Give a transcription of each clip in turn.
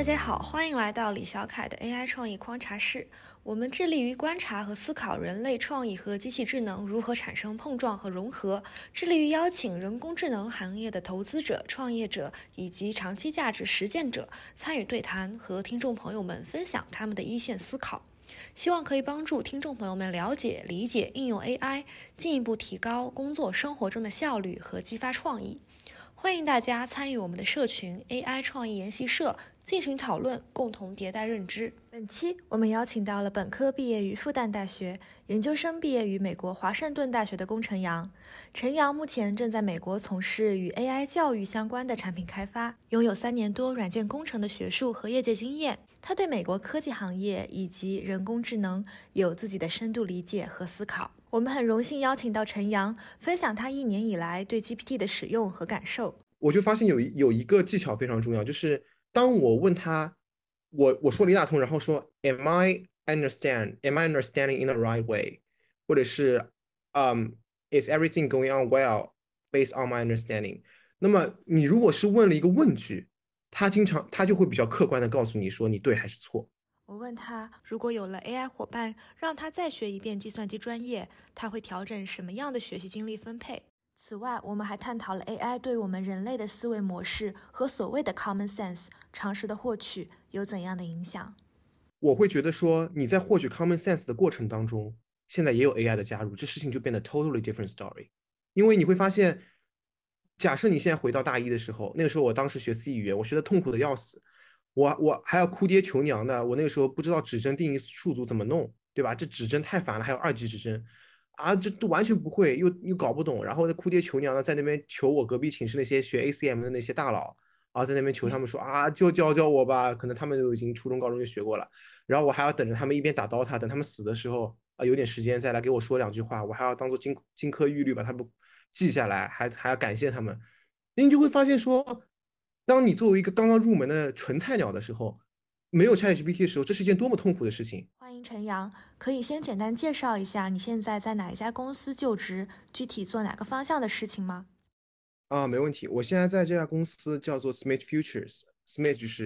家好，欢迎来到李小凯的 AI 创意观察室。我们致力于观察和思考人类创意和机器智能如何产生碰撞和融合，致力于邀请人工智能行业的投资者、创业者以及长期价值实践者参与对谈，和听众朋友们分享他们的一线思考，希望可以帮助听众朋友们了解、理解应用 AI，进一步提高工作生活中的效率和激发创意。欢迎大家参与我们的社群 AI 创意研习社，进行讨论，共同迭代认知。本期我们邀请到了本科毕业于复旦大学，研究生毕业于美国华盛顿大学的龚晨阳。陈阳目前正在美国从事与 AI 教育相关的产品开发，拥有3年多软件工程的学术和业界经验。他对美国科技行业以及人工智能有自己的深度理解和思考。我们很荣幸邀请到陈阳，分享他1年以来对 GPT 的使用和感受。 我就发现有一个技巧非常重要，就是当我问他，我说了一大通，然后说 Am I understanding in the right way，或者是Is everything going on well based on my understanding？那么你如果是问了一个问句，他就会比较客观的告诉你说你对还是错。 我问他，如果有了 AI 伙伴，让他再学一遍计算机专业，他会调整什么样的学习精力分配？此外，我们还探讨了 AI 对我们人类的思维模式和所谓的 common sense 常识的获取有怎样的影响。 我会觉得说你在获取 common sense 的过程当中，现在也有 AI 的加入，这事情就变得 totally different story。因为你会发现，假设你现在回到大一的时候，那个时候我当时学 C 语言，我学的痛苦的要死，我还要哭爹求娘的，我那个时候不知道指针定义数组怎么弄，对吧？这指针太烦了，还有2级指针啊，这都完全不会，又搞不懂，然后哭爹求娘的在那边求我隔壁寝室那些学 ACM 的那些大佬。啊，在那边求他们说啊，就教教我吧，可能他们都已经初中、高中就学过了，然后我还要等着他们一边打 DOTA，等他们死的时候啊，有点时间再来给我说2句话，我还要当做金科玉律把他们记下来，还要感谢他们。你就会发现说，当你作为一个刚刚入门的纯菜鸟的时候，没有 ChatGPT 的时候，这是一件多么痛苦的事情。 欢迎陈阳，可以先简单介绍一下你现在在哪一家公司就职，具体做哪个方向的事情吗？ 啊，没问题。我现在在这家公司叫做 Smith Futures，Smith 就是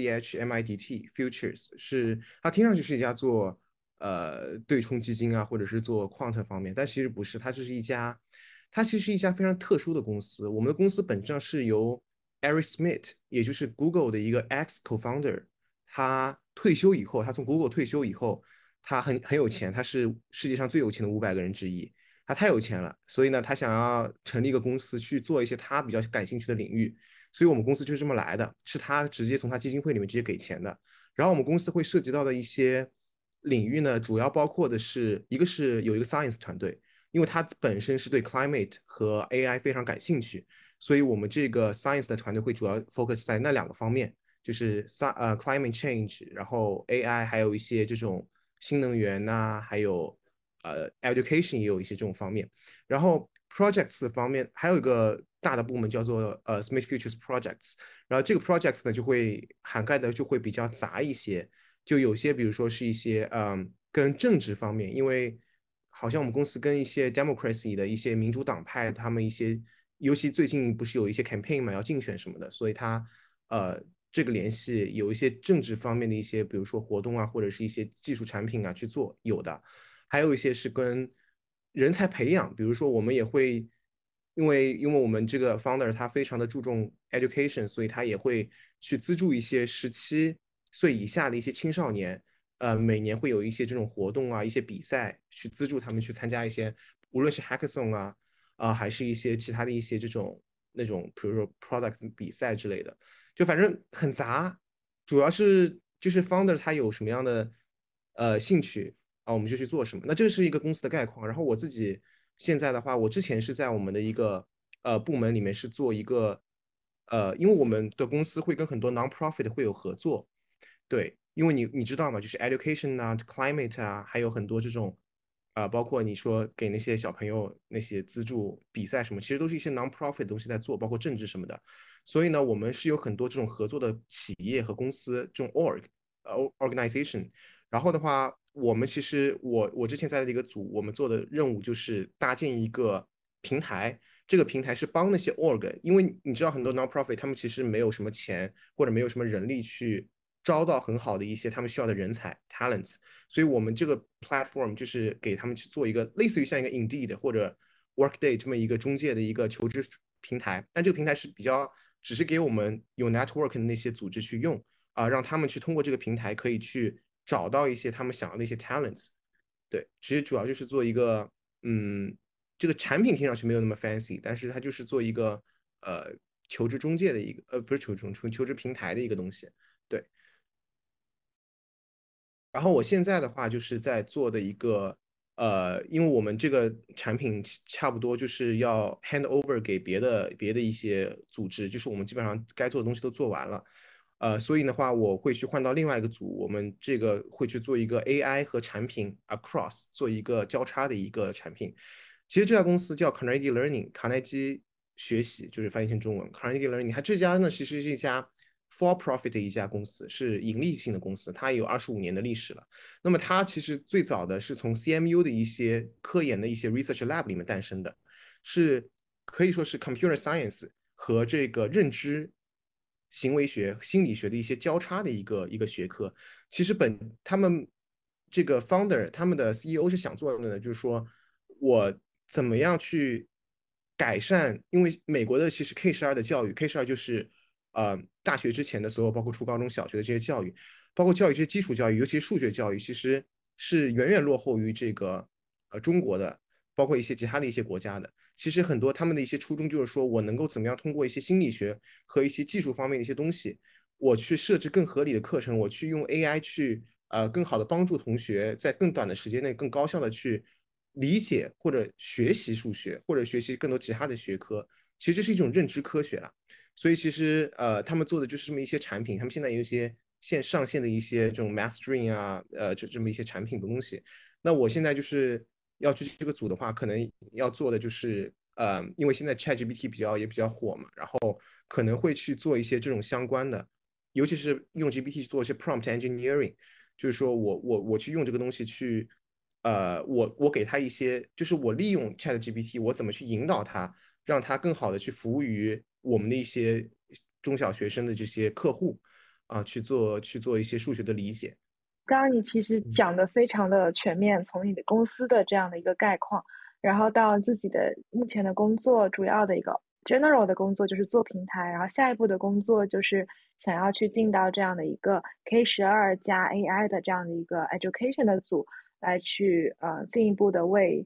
SCHMIDT，Futures 是它听上去是一家做对冲基金啊，或者是做 quant 方面，但其实不是，它其实是一家非常特殊的公司。我们的公司本质上是由 Eric Schmidt，也就是 Google 的一个 ex co-founder，他退休以后，他从 Google 退休以后，他很有钱，他是世界上最有钱的500个人之一。他太有钱了，所以呢，他想要成立一个公司去做一些他比较感兴趣的领域，所以我们公司就是这么来的，是他直接从他基金会里面直接给钱的。然后我们公司会涉及到的一些领域呢，主要包括的是一个是有一个 science 团队，因为他本身是对 climate 和 AI 非常感兴趣，所以我们这个 science 的团队会主要 focus 在那2个方面，就是climate change，然后 AI，还有一些这种新能源呐、还有education 也有一些这种方面。然后 projects 方面还有一个大的部门叫做Smith Futures Projects，然后这个 projects 呢就会涵盖的就会比较杂一些，就有些比如说是一些跟政治方面，因为好像我们公司跟一些 democracy 的一些民主党派他们一些，尤其最近不是有一些 campaign 嘛要竞选什么的，所以他呃这个联系有一些政治方面的一些，比如说活动啊，或者是一些技术产品啊去做，有的。还有一些是跟人才培养，比如说我们也会，因为我们这个 founder 他非常的注重 education，所以他也会去资助一些17岁以下的一些青少年，每年会有一些这种活动啊，一些比赛去资助他们去参加一些，无论是 hackathon 啊，还是一些其他的一些这种那种，比如说 product 比赛之类的，就反正很杂，主要是就是 founder 他有什么样的兴趣。啊，我们就去做什么。那这是一个公司的概况。然后我自己现在的话，我之前是在我们的一个部门里面是做一个因为我们的公司会跟很多 non-profit 会有合作，对，因为你知道嘛，就是 education 啊，climate 啊，还有很多这种包括你说给那些小朋友那些资助比赛什么，其实都是一些 non-profit 的东西在做，包括政治什么的。所以呢，我们是有很多这种合作的企业和公司，这种 organization。然后的话，我们其实我之前在的一个组，我们做的任务就是搭建一个平台。这个平台是帮那些 org，因为你知道很多 non-profit 他们其实没有什么钱或者没有什么人力去招到很好的一些他们需要的人才 talents。所以我们这个 platform 就是给他们去做一个类似于像一个 Indeed 或者 Workday 这么一个中介的一个求职平台，但这个平台是比较只是给我们有 network 的那些组织去用让他们去通过这个平台可以去找到一些他们想要的一些 talents。对，其实主要就是做一个，这个产品听上去没有那么 fancy，但是它就是做一个呃求职中介的一个，不是求职平台的一个东西。对，然后我现在的话就是在做的一个，因为我们这个产品差不多就是要 hand over 给别的一些组织，就是我们基本上该做的东西都做完了，所以的话我会去换到另外一个组，我们这个会去做一个 AI 和产品 across 做一个交叉的一个产品。其实这家公司叫 Carnegie Learning，卡耐基学习就是翻译成中文 Carnegie Learning，它这家呢其实是一家 for profit 的一家公司，是盈利性的公司，它也有25年的历史了。那么它其实最早的是从 CMU 的一些科研的一些 research lab 里面诞生的，是可以说是 computer science 和这个认知行为学、心理学的一些交叉的一个学科。其实他们这个 founder 他们的 CEO 是想做的呢，就是说我怎么样去改善，因为美国的其实 K12的教育，K12就是大学之前的所有，包括初高中小学的这些教育，包括教育这些基础教育，尤其是数学教育，其实是远远落后于这个中国的，包括一些其他的一些国家的。其实很多他们的一些初衷就是说我能够怎么样通过一些心理学和一些技术方面的一些东西，我去设置更合理的课程，我去用 AI 去更好的帮助同学在更短的时间内更高效的去理解或者学习数学，或者学习更多其他的学科。其实这是一种认知科学了。所以其实他们做的就是这么一些产品，他们现在有一些上线的一些这种 Math String 啊，这么一些产品的东西。那我现在就是要去这个组的话，可能要做的就是因为现在 ChatGPT 也比较火嘛，然后可能会去做一些这种相关的，尤其是用 GPT 去做一些 prompt engineering，就是说我去用这个东西去，我给他一些，就是我利用 ChatGPT，我怎么去引导他，让他更好的去服务于我们的一些中小学生的这些客户去做一些数学的理解。 刚刚你其实讲的非常的全面，从你的公司的这样的一个概况，然后到自己的目前的工作，主要的一个 general 的工作就是做平台，然后下一步的工作就是想要去进到这样的一个 K12加 AI 的这样的一个 education 的组，来去进一步的为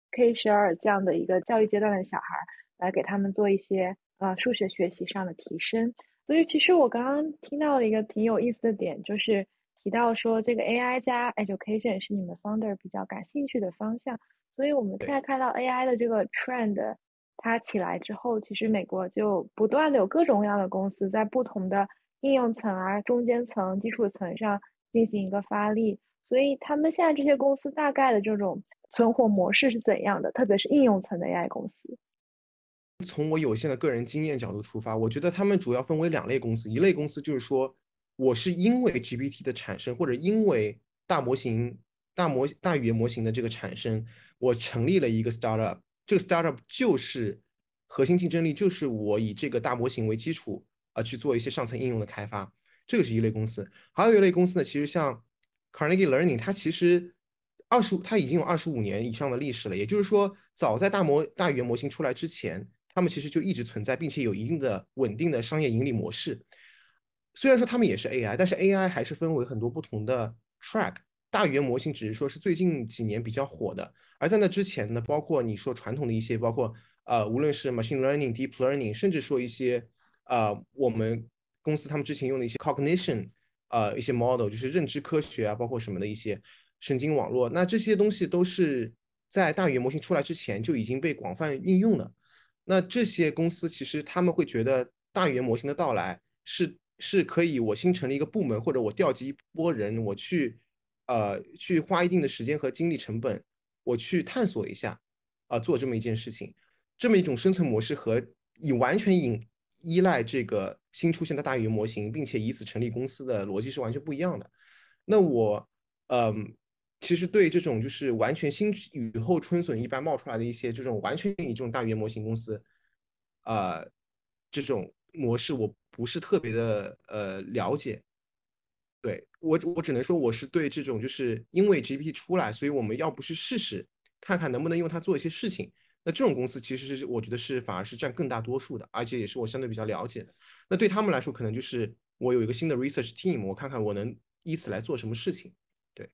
K12这样的一个教育阶段的小孩来给他们做一些数学学习上的提升。所以其实我刚刚听到了一个挺有意思的点，就是提到说这个 AI 加 education 是你们 founder 比较感兴趣的方向。所以我们现对。 在看到 AI 的这个 trend 它起来之后，其实美国就不断的有各种各样的公司在不同的应用层啊、中间层、基础层上进行一个发力。所以他们现在这些公司大概的这种存活模式是怎样的？特别是应用层的 AI 公司。 从我有限的个人经验角度出发，我觉得他们主要分为2类公司，一类公司就是说，我是因为 GPT 的产生，或者因为大语言模型的这个产生，我成立了一个 startup，这个 startup 就是核心竞争力就是我以这个大模型为基础去做一些上层应用的开发，这个是一类公司。还有一类公司呢，其实像 Carnegie Learning，它其实它已经有25年以上的历史了，也就是说，早在大语言模型出来之前，他们其实就一直存在，并且有一定的稳定的商业盈利模式。虽然说他们也是 AI，但是 AI 还是分为很多不同的 track。大语言模型只是说是最近几年比较火的，而在那之前呢，包括你说传统的一些，包括无论是 machine learning、deep learning，甚至说一些我们公司他们之前用的一些 cognition 一些 model，就是认知科学啊，包括什么的一些神经网络，那这些东西都是在大语言模型出来之前就已经被广泛应用了。那这些公司其实他们会觉得大语言模型的到来是可以我新成立一个部门，或者我调集一波人，我去花一定的时间和精力成本，我去探索一下做这么一件事情，这么一种生存模式和完全依赖这个新出现的大语言模型，并且以此成立公司的逻辑是完全不一样的。那我其实对这种就是完全新雨后春笋一般冒出来的一些这种完全以这种大语言模型公司，这种模式我不是特别的了解。 对，我只能说我是对这种就是因为 GPT 出来，所以我们要不是试试看看能不能用它做一些事情。那这种公司其实是我觉得是反而是占更大多数的，而且也是我相对比较了解的。那对他们来说，可能就是我有一个新的 research team，我看看我能以此来做什么事情。对，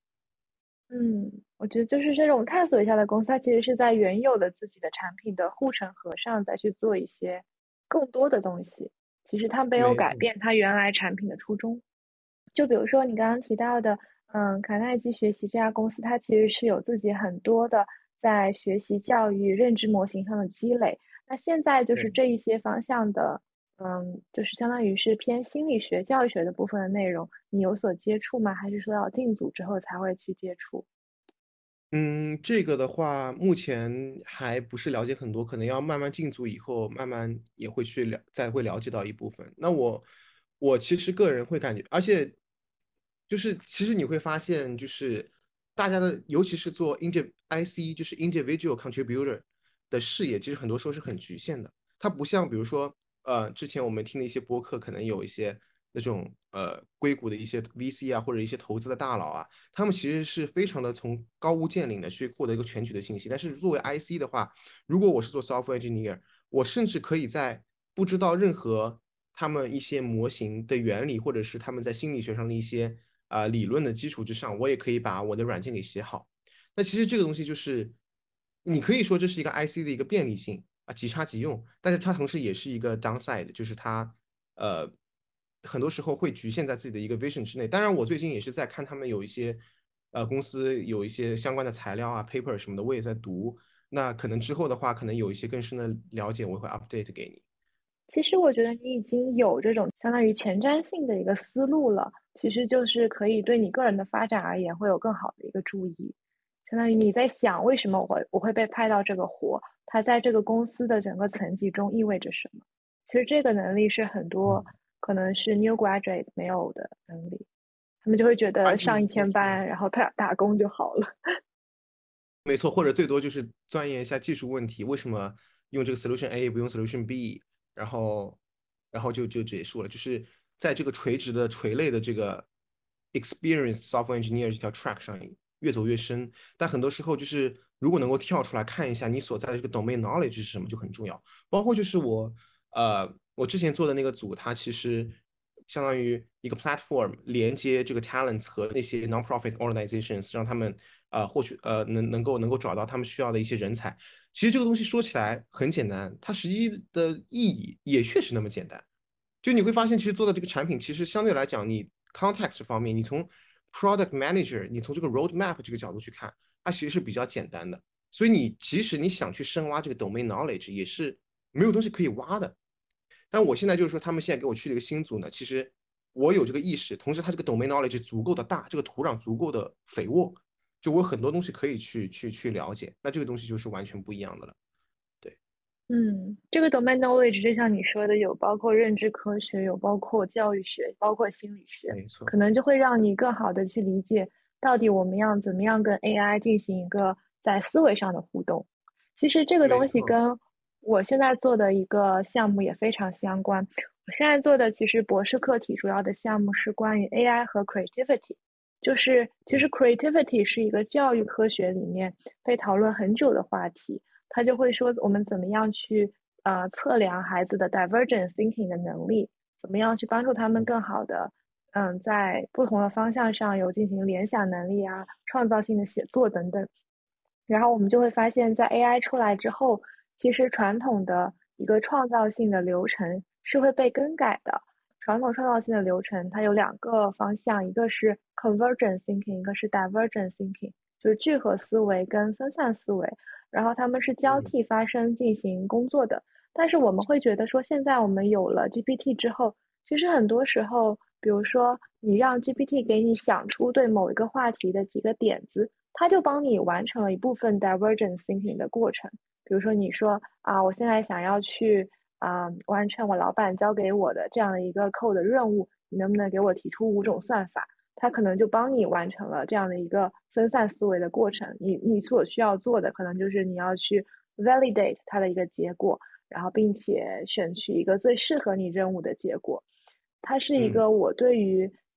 我觉得就是这种探索一下的公司，它其实是在原有的自己的产品的护城河上再去做一些更多的东西。其实它没有改没错， 变它原来产品的初衷。就比如说你刚刚提到的，卡耐基学习这家公司，它其实是有自己很多的在学习教育认知模型上的积累。那现在就是对。 这一些方向的，就是相当于是偏心理学、教育学的部分的内容，你有所接触吗？还是说要进组之后才会去接触？ 嗯，这个的话，目前还不是了解很多，可能要慢慢进组以后，慢慢也会去再会了解到一部分。那我其实个人会感觉，而且就是其实你会发现，就是大家的，尤其是做 IC，就是 individual contributor 的视野，其实很多时候是很局限的。它不像比如说，之前我们听的一些播客，可能有一些那种硅谷的一些 VC 啊，或者一些投资的大佬啊。他们其实是非常的从高屋建瓴的去获得一个全局的信息。但是作为 IC 的话，如果我是做 software engineer，我甚至可以在不知道任何他们一些模型的原理，或者是他们在心理学上的一些理论的基础之上，我也可以把我的软件给写好。那其实这个东西就是你可以说这是一个 IC 的一个便利性啊，即插即用，但是它同时也是一个 downside，就是它呃很多时候会局限在自己的一个 vision 之内。当然，我最近也是在看他们有一些公司有一些相关的材料啊、paper 什么的，我也在读。那可能之后的话，可能有一些更深的了解，我会 update 给你。 其实我觉得你已经有这种相当于前瞻性的一个思路了，其实就是可以对你个人的发展而言会有更好的一个注意。相当于你在想为什么我会被派到这个活，它在这个公司的整个层级中意味着什么。其实这个能力是很多可能是 new graduate 没有的能力，他们就会觉得完全上一没错， 天班，然后打工就好了。 没错，或者最多就是钻研一下技术问题，为什么用这个 solution A 不用 solution B，然后就结束了。就是在这个垂直的垂类的这个 experience software engineer 这条 track 上越走越深。但很多时候就是如果能够跳出来看一下你所在的这个 domain knowledge 是什么，就很重要。包括就是我之前做的那个组，它其实相当于一个 platform，连接这个 talents 和那些 non-profit organizations，让他们获取能够找到他们需要的一些人才。其实这个东西说起来很简单，它实际的意义也确实那么简单。就你会发现，其实做的这个产品，其实相对来讲，你 context 方面，你从 product manager，你从这个 roadmap 这个角度去看，它其实是比较简单的。所以你即使你想去深挖这个 domain knowledge，也是没有东西可以挖的。但我现在就是说，他们现在给我去了一个新组呢，其实我有这个意识，同时它这个 domain knowledge 足够的大，这个土壤足够的肥沃，就我有很多东西可以去了解，那这个东西就是完全不一样的了。对， 这个 domain knowledge 就像你说的，有包括认知科学，有包括教育学，包括心理学， 没错， 可能就会让你更好的去理解到底我们要怎么样跟 AI 进行一个在思维上的互动。其实这个东西没错， 跟我现在做的一个项目也非常相关。我现在做的其实博士课题主要的项目是关于 AI 和 creativity，就是其实 creativity 是一个教育科学里面被讨论很久的话题。他就会说我们怎么样去测量孩子的 divergent thinking 的能力，怎么样去帮助他们更好的在不同的方向上有进行联想能力啊、创造性的写作等等。然后我们就会发现，在 AI 出来之后，其实传统的一个创造性的流程是会被更改的。传统创造性的流程它有两个方向，一个是 convergent thinking，一个是 divergent thinking，就是聚合思维跟分散思维。然后他们是交嗯， 替发生进行工作的。但是我们会觉得说，现在我们有了 GPT 之后，其实很多时候，比如说你让 GPT 给你想出对某一个话题的几个点子，它就帮你完成了一部分 divergent thinking 的过程。比如说你说啊，我现在想要去完成我老板交给我的这样的一个 code 的任务，你能不能给我提出5种算法？它可能就帮你完成了这样的一个分散思维的过程。你所需要做的可能就是你要去 validate 它的一个结果，然后并且选取一个最适合你任务的结果。它是一嗯， 个我对于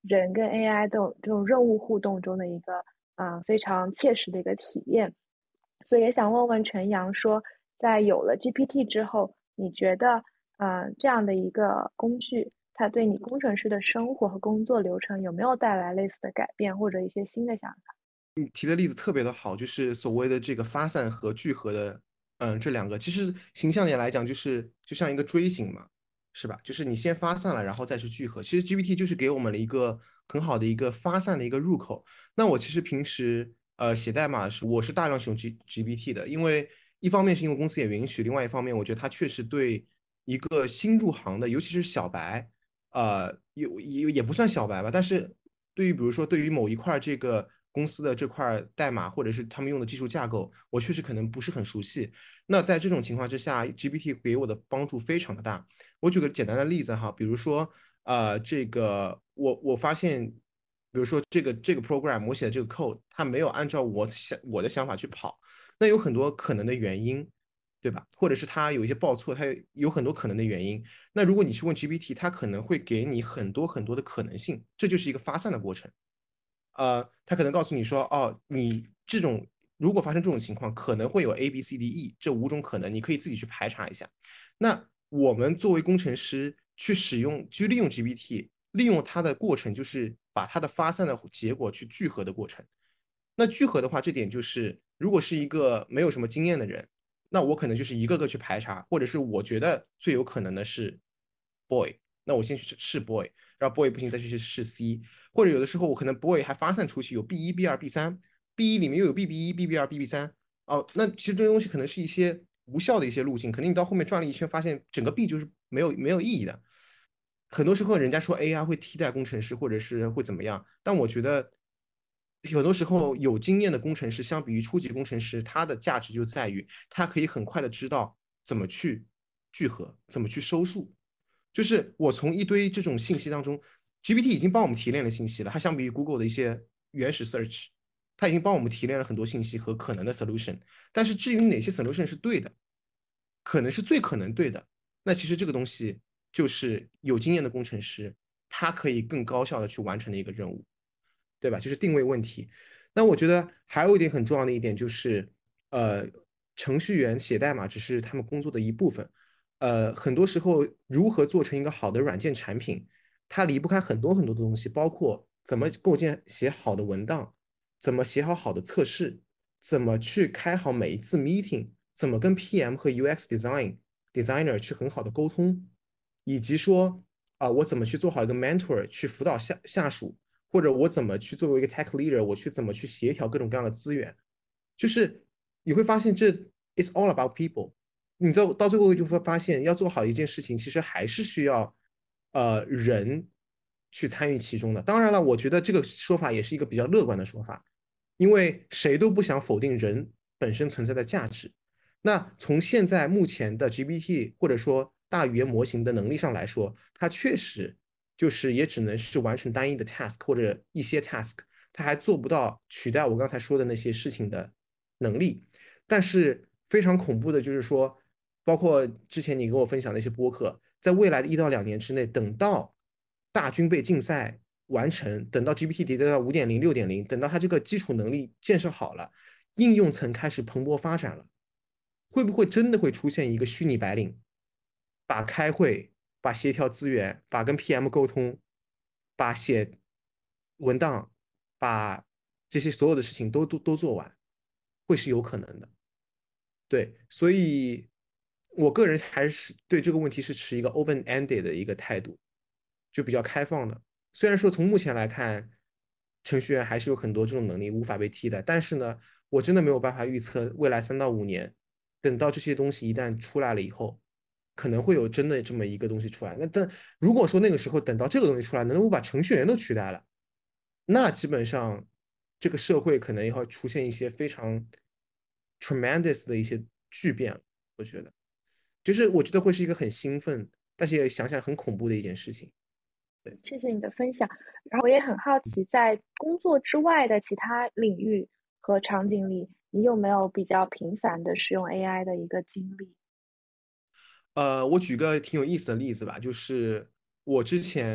人跟 AI 这种任务互动中的一个非常切实的一个体验。所以也想问问陈阳说，在有了 GPT 之后，你觉得这样的一个工具，它对你工程师的生活和工作流程有没有带来类似的改变或者一些新的想法？ 你提的例子特别的好，就是所谓的这个发散和聚合的，这两个，其实形象点来讲，就像一个锥形嘛，是吧？就是你先发散了，然后再去聚合。其实 GPT 就是给我们了一个很好的一个发散的一个入口。那我其实平时写代码我是大量使用 GPT 的，因为一方面是因为公司也允许，另外一方面我觉得它确实对一个新入行的，尤其是小白，也不算小白吧，但是对于比如说对于某一块这个公司的这块代码，或者是他们用的技术架构，我确实可能不是很熟悉。那在这种情况之下，GPT 给我的帮助非常的大。我举个简单的例子哈，比如说这个我发现，比如说这个 program 我写的这个 code，它没有按照我的想法去跑，那有很多可能的原因。对吧？或者是它有一些报错，它有很多可能的原因。那如果你去问 GPT，它可能会给你很多很多的可能性，这就是一个发散的过程。它可能告诉你说，哦，你这种如果发生这种情况，可能会有 A、B、C、D、E 这5种可能，你可以自己去排查一下。那我们作为工程师去利用 GPT，利用它的过程就是把它的发散的结果去聚合的过程。那聚合的话，这点就是，如果是一个没有什么经验的人，那我可能就是一个个去排查，或者是我觉得最有可能的是 boy，那我先去试 boy，然后 boy 不行再去试 C，或者有的时候我可能 boy 还发散出去有 B1、B2、B3，B1里面又有 BB1、BB2、BB3，哦，那其实这些东西可能是一些无效的一些路径，肯定你到后面转了一圈，发现整个 B 就是没有意义的。很多时候人家说 AI 会替代工程师，或者是会怎么样，但我觉得很多时候有经验的工程师，相比于初级工程师，他的价值就在于他可以很快的知道怎么去聚合，怎么去收束。就是我从一堆这种信息当中，GPT 已经帮我们提炼了信息了。它相比于 Google 的一些原始 search，它已经帮我们提炼了很多信息和可能的 solution。但是至于哪些 solution 是对的，可能是最可能对的，那其实这个东西就是有经验的工程师，他可以更高效的去完成的一个任务。对吧？就是定位问题。那我觉得还有一点很重要的一点就是，呃，程序员写代码只是他们工作的一部分。很多时候如何做成一个好的软件产品，它离不开很多很多的东西，包括怎么构建写好的文档，怎么写好的测试，怎么去开好每一次 meeting，怎么跟 PM 和 UX designer 去很好的沟通，以及说我怎么去做好一个 mentor 去辅导下属。或者我怎么去作为一个 tech leader，我去怎么去协调各种各样的资源，就是你会发现这 it's all about people。你到最后就会发现，要做好一件事情，其实还是需要人去参与其中的。当然了，我觉得这个说法也是一个比较乐观的说法，因为谁都不想否定人本身存在的价值。那从现在目前的 GPT 或者说大语言模型的能力上来说，它确实就是也只能是完成单一的 task 或者一些 task，它还做不到取代我刚才说的那些事情的能力。但是非常恐怖的就是说，包括之前你跟我分享的一些播客，在未来的1到2年之内，等到大军备竞赛完成，等到 GPT 迭代到5.0、6.0，等到它这个基础能力建设好了，应用层开始蓬勃发展了，会不会真的会出现一个虚拟白领，把开会、把协调资源、把跟 PM 沟通、把写文档、把这些所有的事情都做完，会是有可能的。对，所以我个人还是对这个问题是持一个 open-ended 的一个态度，就比较开放的。虽然说从目前来看，程序员还是有很多这种能力无法被替代，但是呢，我真的没有办法预测未来3到5年，等到这些东西一旦出来了以后，可能会有真的这么一个东西出来。但如果说那个时候等到这个东西出来，能够把程序员都取代了，那基本上这个社会可能要出现一些非常 tremendous 的一些巨变。我觉得，就是我觉得会是一个很兴奋，但是也想想很恐怖的一件事情。对。 谢谢你的分享。然后我也很好奇，在工作之外的其他领域和场景里，你有没有比较频繁的使用 AI 的一个经历？ 我举个挺有意思的例子吧，就是我之前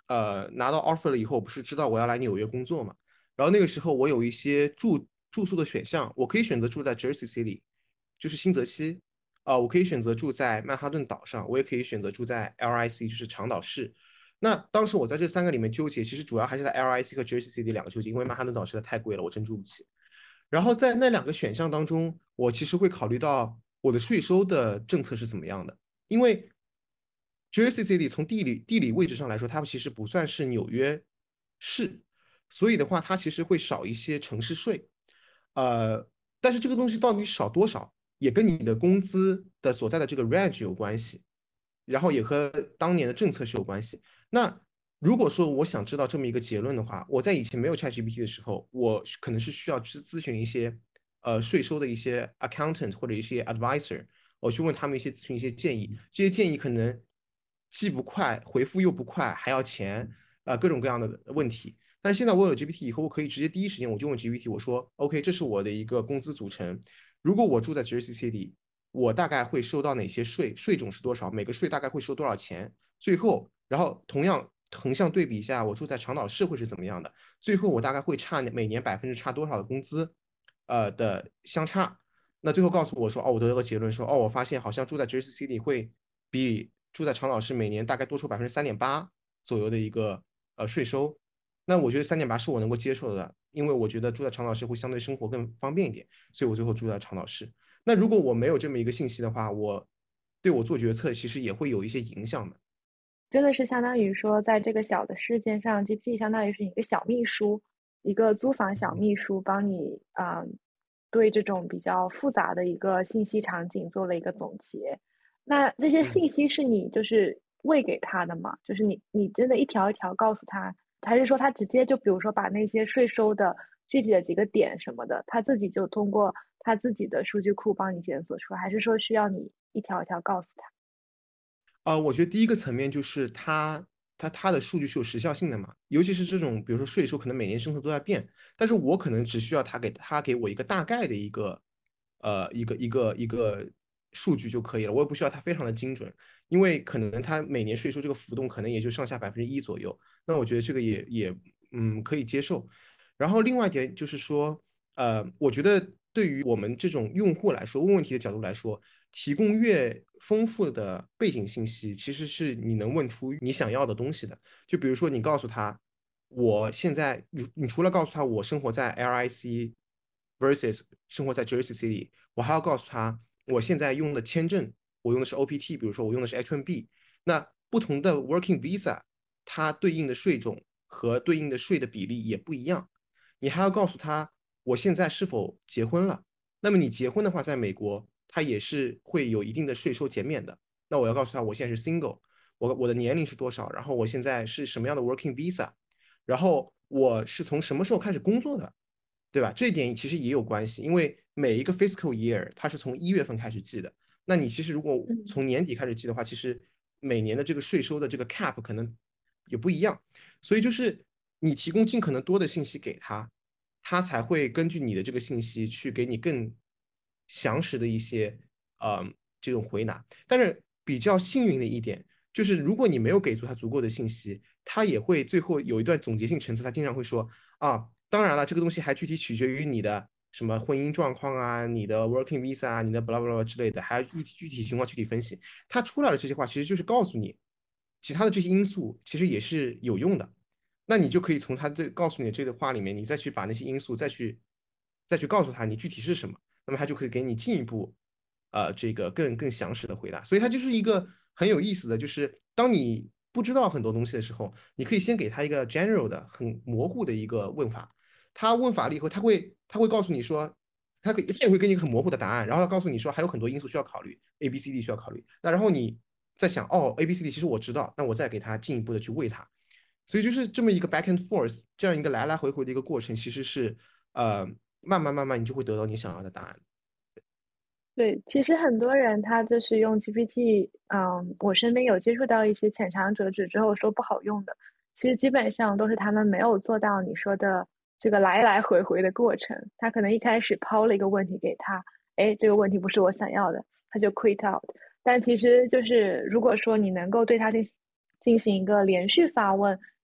拿到 offer 了以后，我不是知道我要来纽约工作嘛？然后那个时候我有一些住宿的选项，我可以选择住在 Jersey City，就是新泽西，我可以选择住在曼哈顿岛上，我也可以选择住在 LIC，就是长岛市。那当时我在这3个里面纠结，其实主要还是在 LIC 和 Jersey City 2个纠结，因为曼哈顿岛实在太贵了，我真住不起。然后在那2个选项当中，我其实会考虑到我的税收的政策是怎么样的，因为 Jersey City 从地理位置上来说，它其实不算是纽约市，所以的话，它其实会少一些城市税。呃，但是这个东西到底少多少，也跟你的工资的所在的这个 range 有关系，然后也和当年的政策是有关系。那如果说我想知道这么一个结论的话，我在以前没有 ChatGPT 的时候，我可能是需要咨询一些税收的一些 accountant 或者一些 advisor，我去问他们咨询一些建议，这些建议可能既不快，回复又不快，还要钱，各种各样的问题。但是现在我有了 GPT 以后，我可以直接第一时间我就问 GPT，我说 OK，这是我的一个工资组成，如果我住在 Jersey City，我大概会收到哪些税，税种是多少，每个税大概会收多少钱，最后，然后同样横向对比一下，我住在长岛市会是怎么样的，最后我大概会每年差多少的工资，的相差。那最后告诉我说，我得了个结论说，我发现好像住在 Jersey City 会比住在长岛市每年大概多出3.8%左右的一个税收。那我觉得3.8是我能够接受的，因为我觉得住在长岛市会相对生活更方便一点，所以我最后住在长岛市。那如果我没有这么一个信息的话，对我做决策其实也会有一些影响的。 真的是相当于说，在这个小的事件上，GPT 相当于是一个小秘书，一个租房小秘书，帮你对这种比较复杂的一个信息场景做了一个总结。那这些信息是你就是喂给他的吗？就是你真的一条一条告诉他，还是说他直接就比如说把那些税收的具体的几个点什么的，他自己就通过他自己的数据库帮你检索出来，还是说需要你一条一条告诉他？ 我觉得第一个层面就是它的数据是有时效性的嘛，尤其是这种比如说税收，可能每年政策都在变，但是我可能只需要它给我一个大概的一个数据就可以了，我也不需要它非常的精准，因为可能它每年税收这个浮动可能也就上下1%左右，那我觉得这个也可以接受。然后另外一点就是说，我觉得对于我们这种用户来说，问问题的角度来说，提供越丰富的背景信息，其实是你能问出你想要的东西的。就比如说，你告诉他，我现在你除了告诉他我生活在 LIC versus 生活在 Jersey City，我还要告诉他我现在用的签证，我用的是 OPT，比如说我用的是 H1B，那不同的 Working Visa，它对应的税种和对应的税的比例也不一样。你还要告诉他我现在是否结婚了。那么你结婚的话，在美国它也是会有一定的税收减免的。那我要告诉他我现在是 single，我的年龄是多少，然后我现在是什么样的 working visa，然后我是从什么时候开始工作的，对吧？这一点其实也有关系，因为每一个 fiscal year 它是从1月份开始计的。那你其实如果嗯。 从年底开始计的话，其实每年的这个税收的这个 cap 可能也不一样。所以就是你提供尽可能多的信息给他，他才会根据你的这个信息去给你更详实的一些这种回答。但是比较幸运的一点就是，如果你没有给出他足够的信息，他也会最后有一段总结性陈词，他经常会说当然了，这个东西还具体取决于你的什么婚姻状况啊，你的 working visa 啊，你的 blah blah blah 之类的，还要具体情况具体分析。他出来的这些话，其实就是告诉你，其他的这些因素其实也是有用的。那你就可以从他告诉你的这个话里面，你再去把那些因素再去告诉他你具体是什么，那么他就可以给你进一步这个更详实的回答。所以它就是一个很有意思的，就是当你不知道很多东西的时候，你可以先给他一个 general 的很模糊的一个问法，他问法了以后，他会告诉你说。他也会给你很模糊的答案，然后他告诉你说还有很多因素需要考虑，A、B、C、D 需要考虑。那然后你再想A、B、C、D 其实我知道，那我再给他进一步的去喂他。所以就是这么一个 back and forth，这样一个来来回回的一个过程，其实是呃慢慢你就会得到你想要的答案。 对，其实很多人他就是用 GPT，我身边有接触到一些浅尝辄止之后说不好用的，其实基本上都是他们没有做到你说的这个来来回回的过程。他可能一开始抛了一个问题给他，哎，这个问题不是我想要的，他就 quit out。但其实就是如果说你能够对他进行一个连续发问，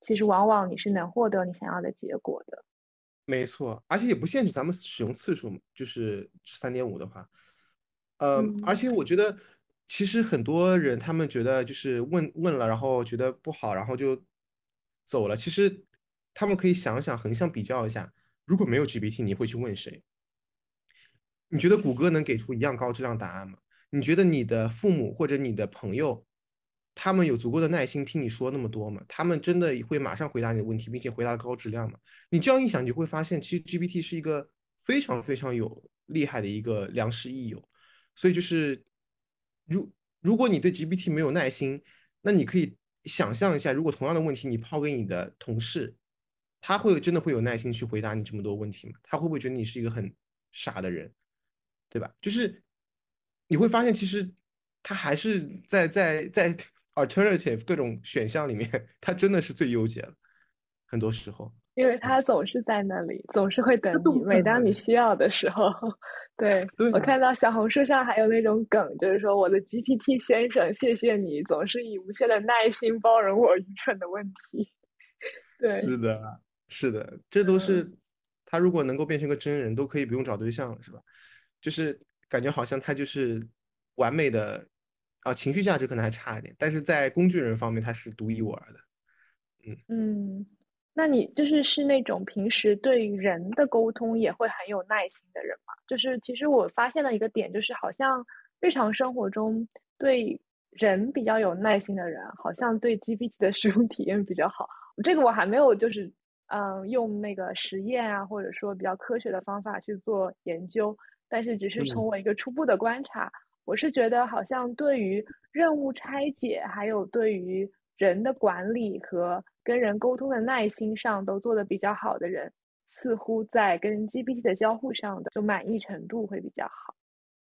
其实往往你是能获得你想要的结果的。 没错，而且也不限制咱们使用次数嘛，就是3.5的话，而嗯且我觉得其实很多人他们觉得就是问了，然后觉得不好，然后就走了。其实他们可以想想，横向比较一下，如果没有 GPT，你会去问谁？你觉得谷歌能给出一样高质量答案吗？你觉得你的父母或者你的朋友，他们有足够的耐心听你说那么多吗？他们真的会马上回答你的问题，并且回答高质量吗？你这样一想，你就会发现，其实 GPT 是一个非常非常有厉害的一个良师益友。所以就是，如如果你对 GPT 没有耐心，那你可以想象一下，如果同样的问题你抛给你的同事，他会真的会有耐心去回答你这么多问题吗？他会不会觉得你是一个很傻的人？对吧？就是你会发现，其实它还是在 alternative 各种选项里面，它真的是最优解了。很多时候， 因为它总是在那里，总是会等你。 它总在每当你那里。 需要的时候，对， 对啊， 我看到小红书上还有那种梗，就是说我的 GPT 先生，谢谢你总是以无限的耐心包容我愚蠢的问题。对， 是的，是的，这都嗯。 是他如果能够变成个真人，都可以不用找对象了，是吧？就是感觉好像他就是完美的啊，情绪价值可能还差一点，但是在工具人方面他是独一无二的。嗯。 嗯，那你是那种平时对人的沟通也会很有耐心的人吗？就是其实我发现了一个点，就是好像日常生活中对人比较有耐心的人，好像对 GPT 的使用体验比较好。这个我还没有用那个实验啊，或者说比较科学的方法去做研究，但是只是从嗯。 我一个初步的观察，我是觉得好像对于任务拆解，还有对于人的管理和跟人沟通的耐心上都做得比较好的人，似乎在跟 GPT 的交互上的就满意程度会比较好。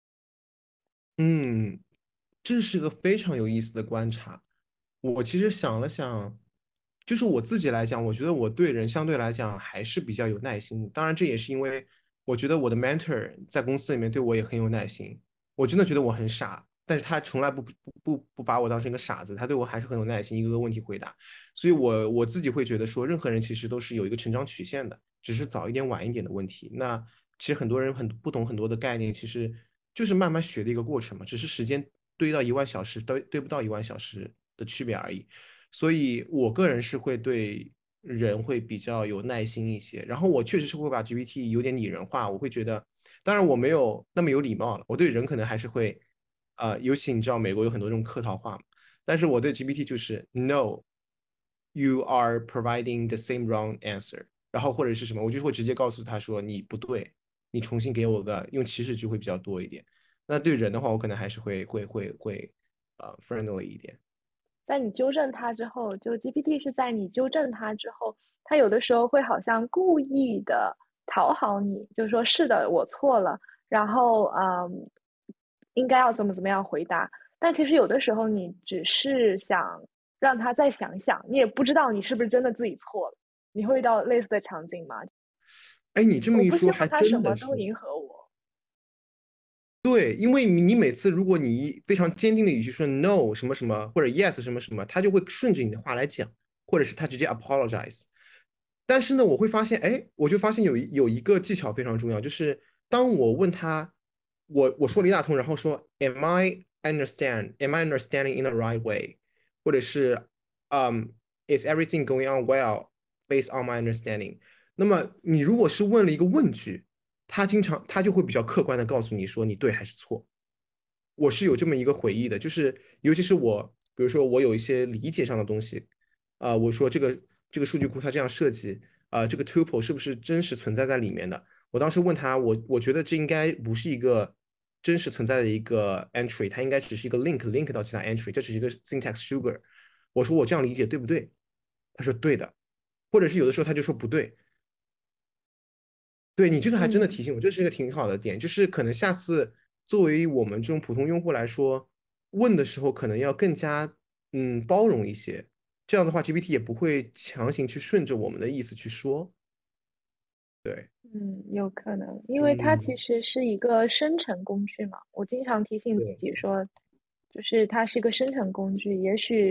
嗯，这是个非常有意思的观察。我其实想了想，就是我自己来讲，我觉得我对人相对来讲还是比较有耐心。当然，这也是因为我觉得我的 mentor 在公司里面对我也很有耐心。我真的觉得我很傻，但是他从来不把我当成一个傻子，他对我还是很有耐心，一个个问题回答。所以我自己会觉得说，任何人其实都是有一个成长曲线的，只是早一点晚一点的问题。那其实很多人不懂很多的概念，其实就是慢慢学的一个过程嘛，只是时间堆到1万小时堆不到1万小时的区别而已。所以我个人是会对人会比较有耐心一些，然后我确实是会把 GPT 有点拟人化，我会觉得，当然我没有那么有礼貌了，我对人可能还是会，尤其你知道美国有很多这种客套话嘛，但是我对 GPT 就是 No。You are providing the same wrong answer，然后或者是什么，我就会直接告诉他说你不对，你重新给我个用祈使句会比较多一点。那对人的话，我可能还是会friendly 一点。 在你纠正它之后，就 GPT 是在你纠正它之后，它有的时候会好像故意的讨好你，就是说是的，我错了，然后应该要怎么样回答。但其实有的时候你只是想让他再想想，你也不知道你是不是真的自己错了。你会遇到类似的场景吗？ 哎，你这么我不希一说，还望他什真的是。 么都迎合我。 对，因为你每次如果你非常坚定的语气说 no 什么什么或者 yes 什么什么，他就会顺着你的话来讲，或者是他直接 apologize。但是呢，我会发现，哎，我就发现有一个技巧非常重要，就是当我问他，我说了一大通，然后说 Am I understanding in the right way，或者是Is everything going on well based on my understanding？那么你如果是问了一个问句，他就会比较客观的告诉你说你对还是错。我是有这么一个回忆的，就是尤其是我，比如说我有一些理解上的东西，我说这个数据库它这样设计，这个 tuple 是不是真实存在在里面的？我当时问他，我觉得这应该不是一个真实存在的一个 entry，它应该只是一个 link 到其他 entry，这只是一个 syntax sugar。我说我这样理解对不对？他说对的，或者是有的时候他就说不对。对你这个还真的嗯。 提醒我，这是一个挺好的点，就是可能下次作为我们这种普通用户来说，问的时候可能要更加包容一些，这样的话 GPT 也不会强行去顺着我们的意思去说。对。 嗯，有可能，因为它其嗯。 实是一个生成工具嘛。我经常提醒自对。 己说，就是它是一个生成工具。也许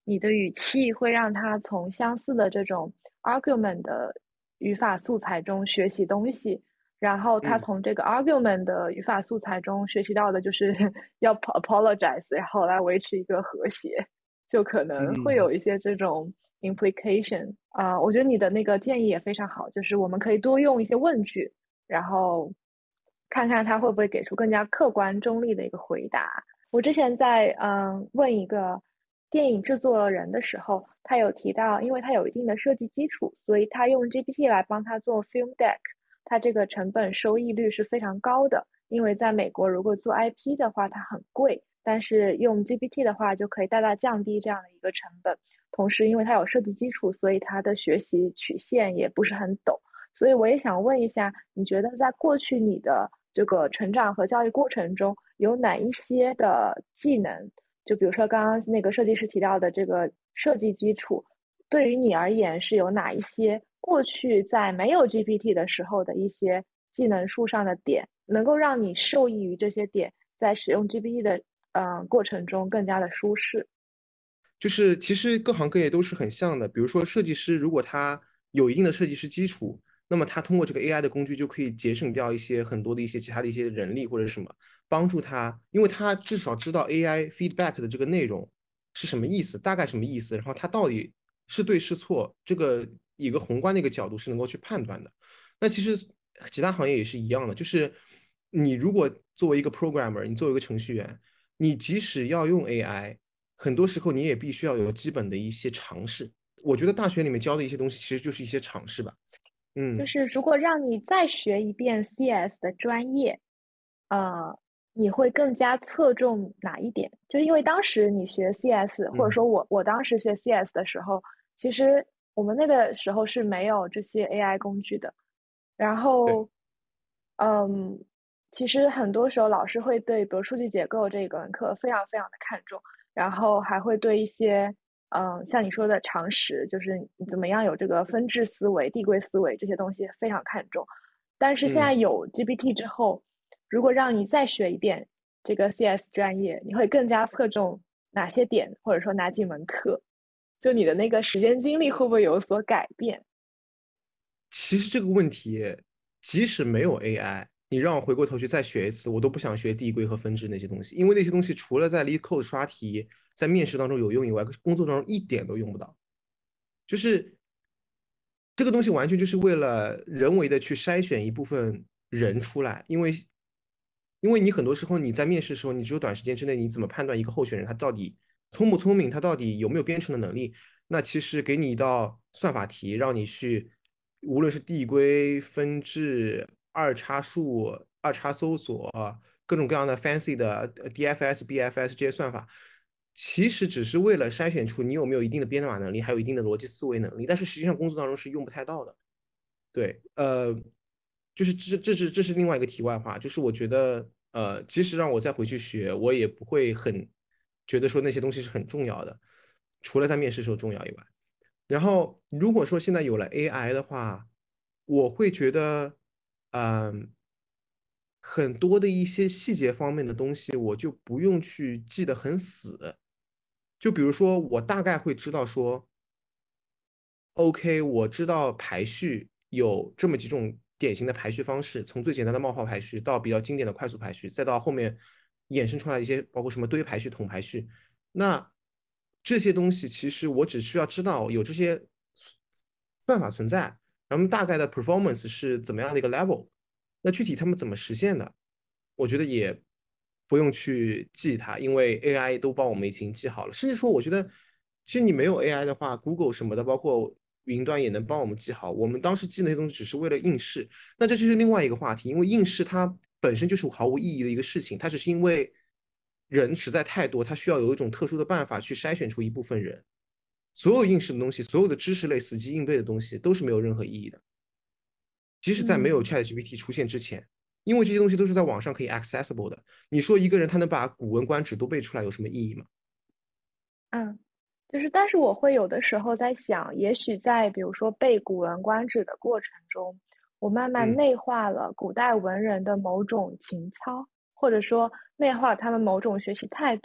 你的语气会让它从相似的这种 argument 的语法素材中学习东西，然后它嗯从这个 argument 的语法素材中学习到的就是要 apologize，然后来维持一个和谐，就可能会嗯。 有一些这种 implication 我觉得你的那个建议也非常好，就是我们可以多用一些问句，然后看看他会不会给出更加客观中立的一个回答。我之前在问一个电影制作人的时候，他有提到，因为他有一定的设计基础，所以他用 GPT 来帮他做 film deck，它这个成本收益率是非常高的。因为在美国，如果做 IP 的话，它很贵，但是用 GPT 的话，就可以大大降低这样的一个成本。同时，因为它有设计基础，所以它的学习曲线也不是很陡。所以我也想问一下，你觉得在过去你的这个成长和教育过程中，有哪一些的技能，就比如说刚刚那个设计师提到的这个设计基础，对于你而言是有哪一些过去在没有 GPT 的时候的一些技能树上的点，能够让你受益于这些点，在使用 GPT 的过程中更加的舒适？ 就是其实各行各业都是很像的，比如说设计师，如果他有一定的设计师基础，那么他通过这个 AI 的工具就可以节省掉很多的其他的人力或者什么，帮助他，因为他至少知道 AI feedback 的这个内容是什么意思，大概什么意思，然后他到底是对是错，这个一个宏观的一个角度是能够去判断的。那其实其他行业也是一样的，就是你如果作为一个 programmer，你作为一个程序员，你即使要用 AI。很多时候你也必须要有基本的一些常识。我觉得大学里面教的一些东西，其实就是一些常识吧。嗯， 就是如果让你再学一遍 CS 的专业，呃，你会更加侧重哪一点？就是因为当时你学 CS，或者嗯， 说我当时学 CS 的时候，其实我们那个时候是没有这些 AI 工具的。然对， 后，嗯，其实很多时候老师会对，比如数据结构这个门课非常非常的看重，然后还会对一些像你说的常识，就是你怎么样有这个分支思维、递归思维这些东西非常看重。但是现在嗯。 有 GPT 之后，如果让你再学一遍这个 CS 专业，你会更加侧重哪些点，或者说哪几门课？就你的那个时间精力会不会有所改变？ 其实这个问题，即使没有 AI，你让我回过头去再学一次，我都不想学递归和分支那些东西，因为那些东西除了在 LeetCode 刷题，在面试当中有用以外，工作当中一点都用不到。就是这个东西完全就是为了人为的去筛选一部分人出来，因为你很多时候你在面试的时候，你只有短时间之内，你怎么判断一个候选人他到底聪不聪明，他到底有没有编程的能力？那其实给你一道算法题，让你去，无论是递归、分支、二叉树、二叉搜索，各种各样的 fancy 的DFS、BFS 这些算法，其实只是为了筛选出你有没有一定的编码能力，还有一定的逻辑思维能力，但是实际上工作当中是用不太到的。对，就是这是另外一个题外话，就是我觉得，即使让我再回去学，我也不会很觉得说那些东西是很重要的，除了在面试时候重要以外。然后如果说现在有了 AI 的话，我会觉得，嗯、很多的一些细节方面的东西，我就不用去记得很死。就比如说，我大概会知道说，OK，我知道排序有这么几种典型的排序方式，从最简单的冒号排序到比较经典的快速排序，再到后面衍生出来一些包括什么堆排序、统排序。那这些东西其实我只需要知道有这些算法存在，然后大概的 performance 是怎么样的一个 level，那具体他们怎么实现的，我觉得也不用去记它，因为 AI 都帮我们已经记好了。甚至说，我觉得其实你没有 AI 的话，Google 什么的，包括云端也能帮我们记好。我们当时记那些东西只是为了应试，那这就是另外一个话题，因为应试它本身就是毫无意义的一个事情，它只是因为人实在太多，它需要有一种特殊的办法去筛选出一部分人。所有应试的东西，所有的知识类死记硬背的东西都是没有任何意义的。即使在没有嗯 ChatGPT 出现之前，因为这些东西都是在网上可以 accessible 的。你说一个人他能把《古文观止》都背出来，有什么意义吗？ 嗯，就是，但是我会有的时候在想，也许在比如说背《古文观止》的过程中，我慢慢嗯内化了古代文人的某种情操，或者说内化他们某种学习态度。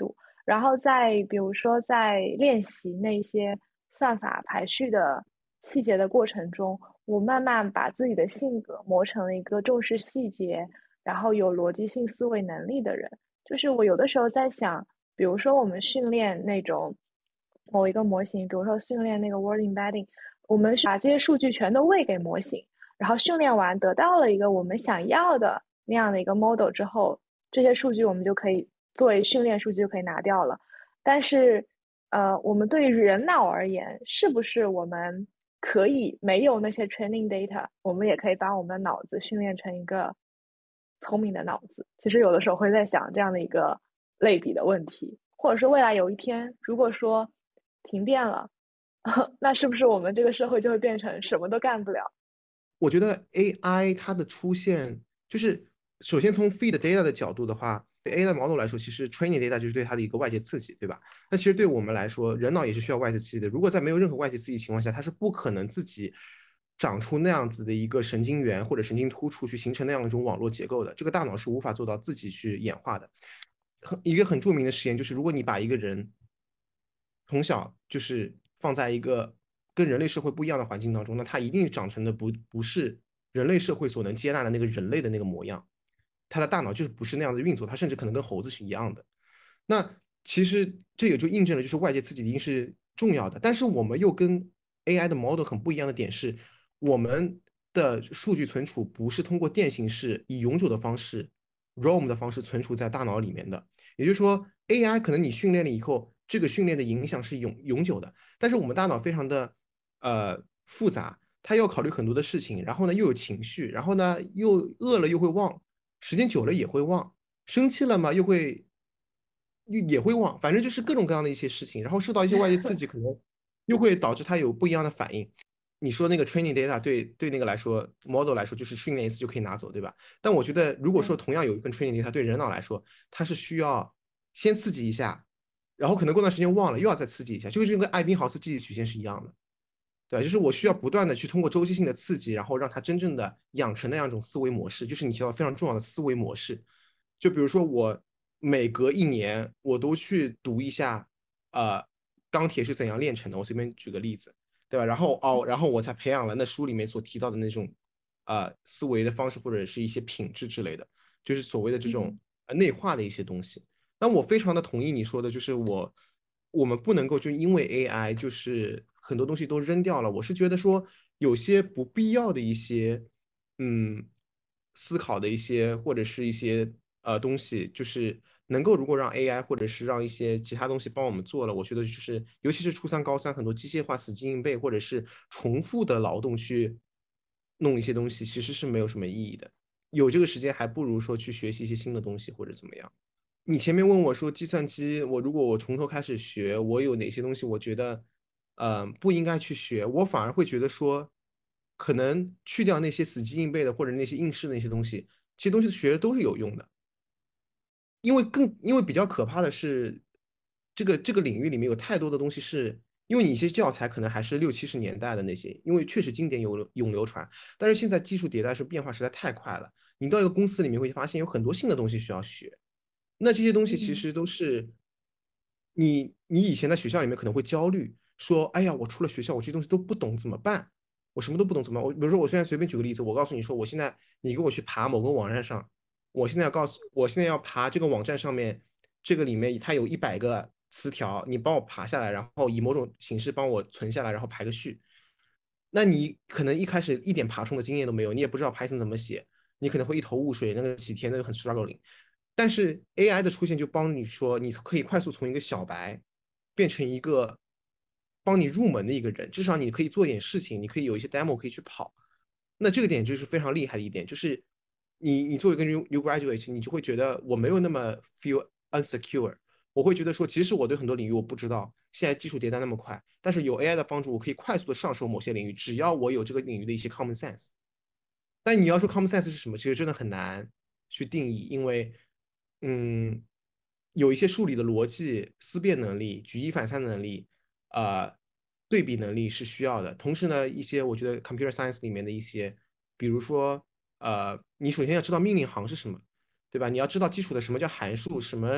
然后再比如说在练习那些算法排序的细节的过程中，我慢慢把自己的性格磨成了一个重视细节，然后有逻辑性思维能力的人。就是我有的时候在想，比如说我们训练那种某一个模型，比如说训练那个 word embedding，我们是把这些数据全都喂给模型，然后训练完得到了一个我们想要的那样的一个 model 之后，这些数据我们就可以作为训练数据就可以拿掉了。但是，我们对于人脑而言，是不是我们可以没有那些 training data，我们也可以把我们的脑子训练成一个聪明的脑子？其实有的时候会在想这样的一个类比的问题，或者是未来有一天，如果说停电了，那是不是我们这个社会就会变成什么都干不了？ 我觉得 AI 它的出现，就是首先从 feed data 的角度的话，对 AI 的 model 来说，其实 training data 就是对它的一个外界刺激，对吧？那其实对我们来说，人脑也是需要外界刺激的。如果在没有任何外界刺激情况下，它是不可能自己长出那样子的一个神经元或者神经突触去形成那样一种网络结构的。这个大脑是无法做到自己去演化的。一个很著名的实验就是，如果你把一个人从小就是放在一个跟人类社会不一样的环境当中，那他一定长成的不是人类社会所能接纳的那个人类的那个模样，他的大脑就是不是那样的运作，他甚至可能跟猴子是一样的。那其实这也就印证了，就是外界刺激一定是重要的，但是我们又跟 AI 的 model 很不一样的点是，我们的数据存储不是通过电信式以永久的方式 ROM 的方式存储在大脑里面的。也就是说，AI 可能你训练了以后，这个训练的影响是永久的，但是我们大脑非常的复杂，它要考虑很多的事情，然后呢又有情绪，然后呢又饿了又会忘，时间久了也会忘，生气了嘛也会忘，反正就是各种各样的一些事情，然后受到一些外界刺激，可能又会导致它有不一样的反应。你说那个 training data 对那个来说 model 来说就是训练一次就可以拿走，对吧？但我觉得如果说同样有一份 training data 对人脑来说，它是需要先刺激一下，然后可能过段时间忘了，又要再刺激一下，就跟艾宾豪斯记忆曲线是一样的。对，就是我需要不断的去通过周期性的刺激，然后让它真正的养成那样一种思维模式，就是你提到非常重要的思维模式。就比如说我每隔1年我都去读一下，呃，钢铁是怎样炼成的，我随便举个例子，对吧？然后我才培养了那书里面所提到的那种，思维的方式或者是一些品质之类的，就是所谓的这种内化的一些东西。那我非常的同意你说的，就是我们不能够就因为 AI 就是很多东西都扔掉了。我是觉得说有些不必要的一些嗯思考的一些或者是一些东西，就是能够如果让 AI 或者是让一些其他东西帮我们做了，我觉得就是尤其是初三高三很多机械化死记硬背或者是重复的劳动去弄一些东西，其实是没有什么意义的。有这个时间，还不如说去学习一些新的东西或者怎么样。你前面问我说，计算机，如果我从头开始学，我有哪些东西我觉得，不应该去学，我反而会觉得说，可能去掉那些死记硬背的或者那些应试的那些东西，这些东西学的都是有用的。因为比较可怕的是，这个领域里面有太多的东西是，因为你一些教材可能还是60、70年代的那些，因为确实经典永流传，但是现在技术迭代是变化实在太快了，你到一个公司里面会发现有很多新的东西需要学。那这些东西其嗯实都是你以前在学校里面可能会焦虑，说，哎呀，我出了学校，我这些东西都不懂怎么办？我什么都不懂怎么办？我比如说，我现在随便举个例子，我告诉你说，我现在你给我去爬某个网站上，我现在要爬这个网站上面，这个里面它有100个词条，你帮我爬下来，然后以某种形式帮我存下来，然后排个序。那你可能一开始一点爬虫的经验都没有，你也不知道 Python 怎么写，你可能会一头雾水，那个几天那个很 struggling。但是 AI 的出现就帮你说，你可以快速从一个小白变成一个帮你入门的一个人，至少你可以做一点事情，你可以有一些 demo 可以去跑。那这个点就是非常厉害的一点，就是你作为一个 new graduate，你就会觉得我没有那么 feel unsecure，我会觉得说，即使我对很多领域我不知道，现在技术迭代那么快，但是有 AI 的帮助，我可以快速的上手某些领域，只要我有这个领域的一些 common sense。但你要说 common sense 是什么，其实真的很难去定义，因为嗯，有一些数理的逻辑、思辨能力、举一反三的能力，呃，对比能力是需要的。同时呢，一些我觉得 computer science 里面的一些，比如说你首先要知道命令行是什么，对吧？你要知道基础的什么叫函数，什么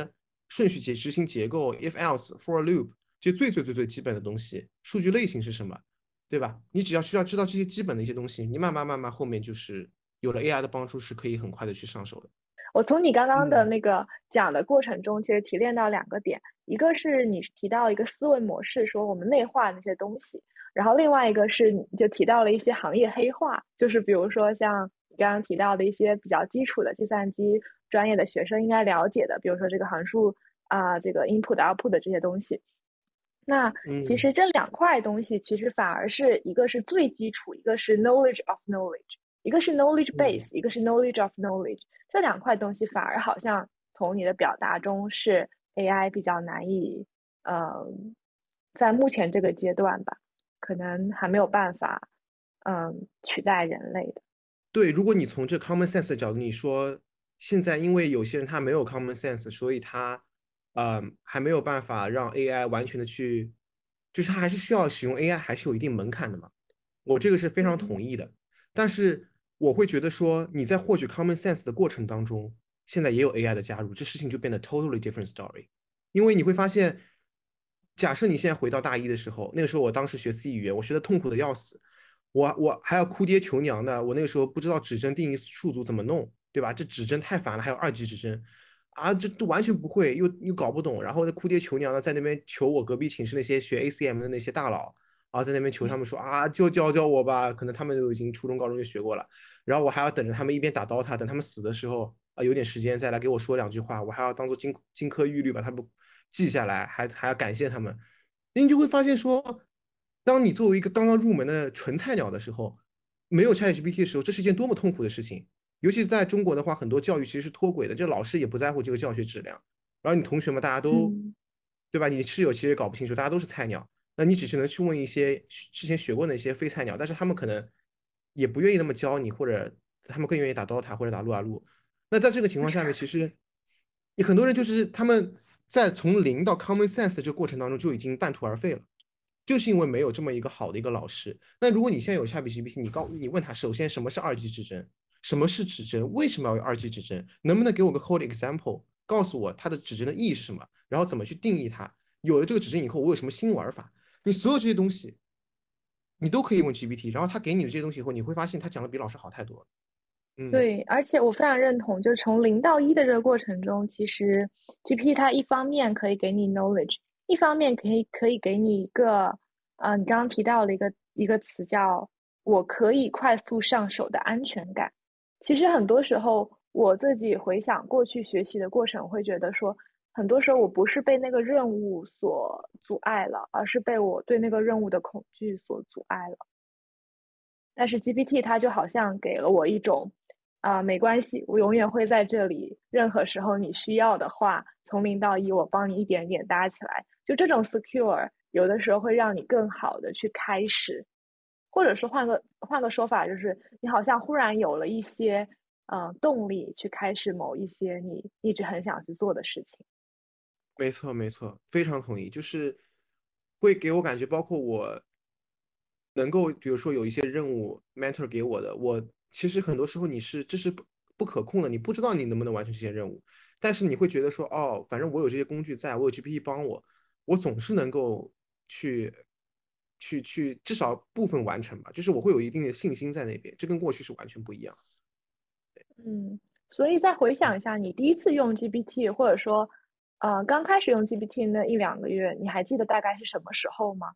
顺序执行结构，if else for loop，这最基本的东西，数据类型是什么，对吧？你只要需要知道这些基本的一些东西，你慢慢后面就是有了 AI 的帮助，是可以很快的去上手的。 我从你刚刚的嗯那个讲的过程中，其实提炼到2个点，一个是你提到一个思维模式，说我们内化那些东西，然后另外一个是你就提到了一些行业黑化，就是比如说像你刚刚提到的一些比较基础的计算机专业的学生应该了解的，比如说这个函数这个 input output 的这些东西。那其嗯实这2块东西，其实反而是一个是最基础，一个是 knowledge of knowledge，一个是 knowledge 嗯。 base，一个是 knowledge of knowledge。这2块东西反而好像从你的表达中是 AI 比较难以，在目前这个阶段吧，可能还没有办法，取代人类的。 对，如果你从这 common sense 的角度，你说现在因为有些人他没有 common sense，所以他还没有办法让 AI 完全的去，就是他还是需要使用 AI，还是有一定门槛的嘛。我这个是非常嗯同意的，但是我会觉得说你在获取 common sense 的过程当中，现在也有 AI 的加入，这事情就变得 totally different story。因为你会发现，假设你现在回到大一的时候，那个时候我当时学 C 语言，我学的痛苦的要死，我还要哭爹求娘的，我那个时候不知道指针定义数组怎么弄，对吧？这指针太烦了，还有二级指针啊，这都完全不会，又搞不懂，然后哭爹求娘的在那边求我隔壁寝室那些学 ACM 的那些大佬啊，在那边求他们说啊，就教教我吧，可能他们都已经初中高中就学过了，然后我还要等着他们一边打 DOTA，等他们死的时候啊，有点时间再来给我说2句话，我还要当做金科玉律把他们记下来，还要感谢他们。你就会发现说，当你作为一个刚刚入门的纯菜鸟的时候，没有 ChatGPT 的时候，这是一件多么痛苦的事情。尤其是在中国的话，很多教育其实是脱轨的，这老师也不在乎这个教学质量，然后你同学们大家都， 嗯， 对吧？你室友其实也搞不清楚，大家都是菜鸟，那你只是能去问一些之前学过的那些非菜鸟，但是他们可能也不愿意那么教你，或者他们更愿意打 DOTA 或者打撸啊撸。那在这个情况下面，其实你很多人就是他们在从零到 common sense 的这个过程当中就已经半途而废了，就是因为没有这么一个好的一个老师。那如果你现在有 ChatGPT，你问他，首先什么是二级指针，什么是指针，为什么要有二级指针，能不能给我个 code example，告诉我它的指针的意义是什么，然后怎么去定义它？有了这个指针以后，我有什么新玩法？你所有这些东西，你都可以问 GPT，然后他给你的这些东西以后，你会发现他讲的比老师好太多了。嗯对，而且我非常认同，就是从零到一的这个过程中，其实 GPT 它一方面可以给你 knowledge，一方面可以给你一个，你刚刚提到了一个词叫我可以快速上手的安全感。其实很多时候我自己回想过去学习的过程，会觉得说，很多时候我不是被那个任务所阻碍了，而是被我对那个任务的恐惧所阻碍了。但是 GPT 它就好像给了我一种，没关系，我永远会在这里，任何时候你需要的话，从零到一，我帮你一点点搭起来。就这种 secure，有的时候会让你更好的去开始，或者是换个说法，就是你好像忽然有了一些，动力去开始某一些你一直很想去做的事情。 没错，没错，非常同意。就是会给我感觉，包括我能够，比如说有一些任务 mentor 给我的，我其实很多时候这是不可控的，你不知道你能不能完成这些任务，但是你会觉得说，哦，反正我有这些工具在，我有 GPT 帮我，我总是能够去至少部分完成吧，就是我会有一定的信心在那边，这跟过去是完全不一样。 嗯，所以再回想一下，你第一次用 GPT，或者说，刚开始用 GPT 那1-2个月，你还记得大概是什么时候吗？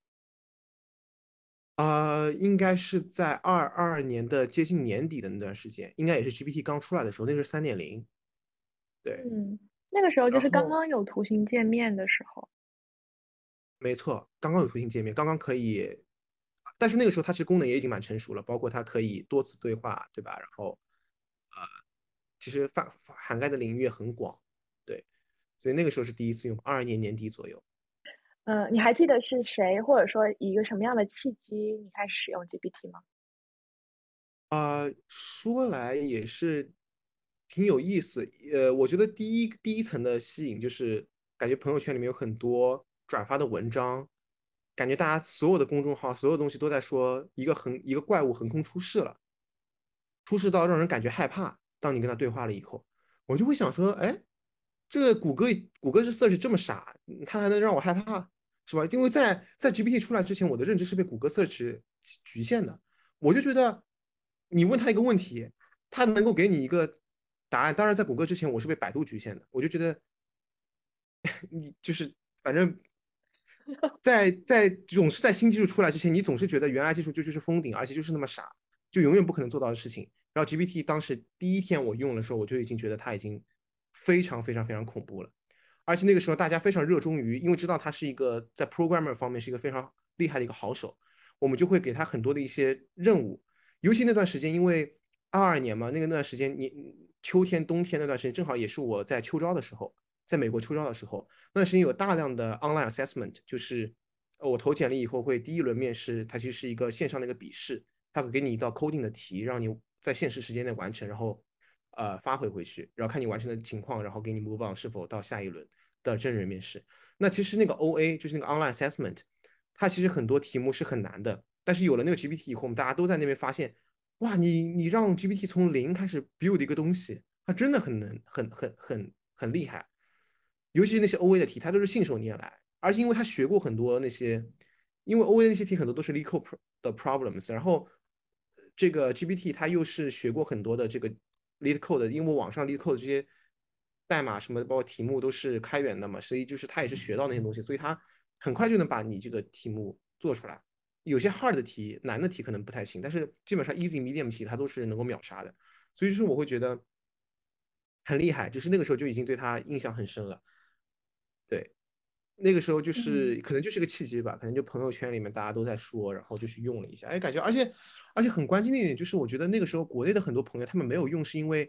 应该是在22年的接近年底的那段时间，应该也是 GPT 刚出来的时候，那个是3.0，对。 嗯，那个时候就是刚然后刚有图形界面的时候。 没错，刚刚有图形界面，刚刚可以，但是那个时候它其实功能也已经蛮成熟了，包括它可以多次对话，对吧？然后其实涵盖的领域也很广，对，所以那个时候是第一次用，22年年底左右。 你还记得是谁，或者说以一个什么样的契机你开始使用 GPT 吗？ 说来也是挺有意思。我觉得第一层的吸引就是感觉朋友圈里面有很多转发的文章，感觉大家所有的公众号所有东西都在说一个怪物横空出世了，出世到让人感觉害怕。当你跟他对话了以后，我就会想说，哎。 这个谷歌是 search 这么傻，它还能让我害怕，是吧？因为在 GPT 出来之前，我的认知是被谷歌 search 局限的。我就觉得你问他一个问题，他能够给你一个答案。当然，在谷歌之前，我是被百度局限的。我就觉得你就是反正总是在新技术出来之前，你总是觉得原来技术就是封顶，而且就是那么傻，就永远不可能做到的事情。然后 GPT 当时第一天我用的时候，我就已经觉得它已经非常非常非常恐怖了。而且那个时候大家非常热衷于，因为知道他是一个在 programmer 方面是一个非常厉害的一个好手，我们就会给他很多的一些任务。尤其那段时间，因为22年嘛，那段时间秋天冬天那段时间正好也是我在秋招的时候，在美国秋招的时候，那段时间有大量的 online assessment，就是我投简历以后会第一轮面试，它其实是一个线上的一个笔试，它会给你一道 coding 的题，让你在限时时间内完成，然后发回去，然后看你完成的情况，然后给你 move on 是否到下一轮的真人面试。那其实那个 OA 就是那个 online assessment，它其实很多题目是很难的，但是有了那个 GPT 以后，我们大家都在那边发现，哇，你让 GPT 从零开始 build 一个东西，它真的很能很厉害。尤其是那些 OA 的题，它都是信手拈来，而且因为他学过很多那些，因为 OA 那些题很多都是 LeetCode 的 problems，然后这个 GPT 它又是学过很多的这个 LeetCode，因为网上 LeetCode 这些代码什么包括题目都是开源的嘛，所以就是他也是学到那些东西，所以他很快就能把你这个题目做出来。有些 hard 的题、难的题可能不太行，但是基本上 easy、medium 题它都是能够秒杀的，所以就是我会觉得很厉害，就是那个时候就已经对他印象很深了。对，那个时候就是可能就是个契机吧，可能就朋友圈里面大家都在说，然后就去用了一下，哎，感觉而且很关键的一点就是，我觉得那个时候国内的很多朋友他们没有用，是因为